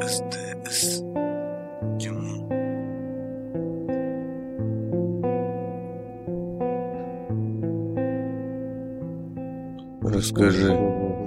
СТС. Тимон. Расскажи.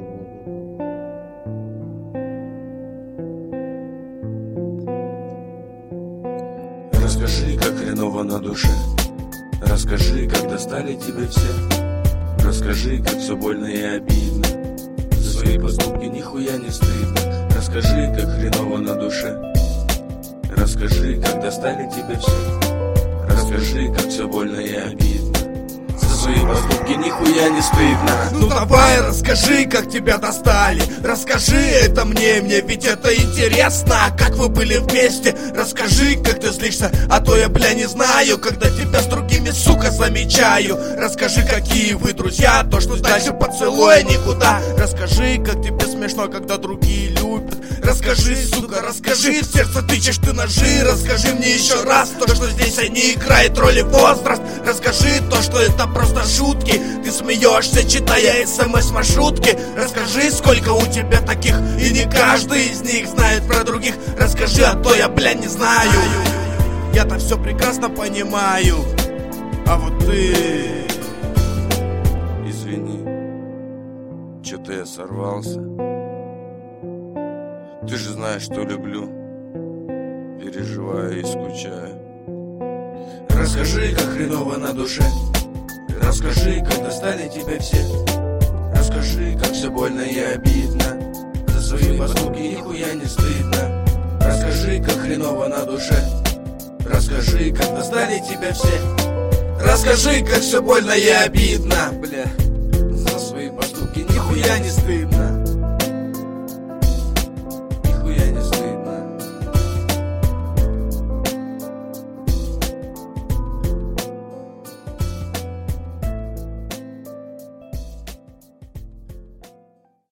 Расскажи, как хреново на душе. Расскажи, как достали тебя все. Расскажи, как все больно и обидно. За свои поступки нихуя не стыдно. Расскажи, как хреново на душе. Расскажи, как достали тебя все. Расскажи, как все больно и обидно. За свои поступки нихуя не стыдно. Ну давай расскажи, как тебя достали. Расскажи это мне ведь это интересно. Как вы были вместе? Расскажи, как ты злишься. А то я, бля, не знаю, когда тебя с другими, сука, замечаю. Расскажи, какие вы друзья. То, что дальше поцелуя никуда. Расскажи, как тебе смешно, когда другие любят. Расскажи, сука, расскажи. В сердце тычешь ты ножи. Расскажи мне еще раз то, что здесь не играет роли возраст. Расскажи то, что это просто шутки. Ты смеешься, читая смс-маршрутки. Расскажи, сколько у тебя таких. И не каждый из них знает про других. Расскажи, а то я, бля, не знаю. Я-то все прекрасно понимаю. А вот ты... Извини, что-то я сорвался. Ты же знаешь, что люблю, переживаю и скучаю. Расскажи, как хреново на душе. Расскажи, как достали тебя все. Расскажи, как все больно и обидно. За свои поступки нихуя не стыдно. Расскажи, как хреново на душе. Расскажи, как достали тебя все. Расскажи, как все больно и обидно. Бля, за свои поступки нихуя не стыдно.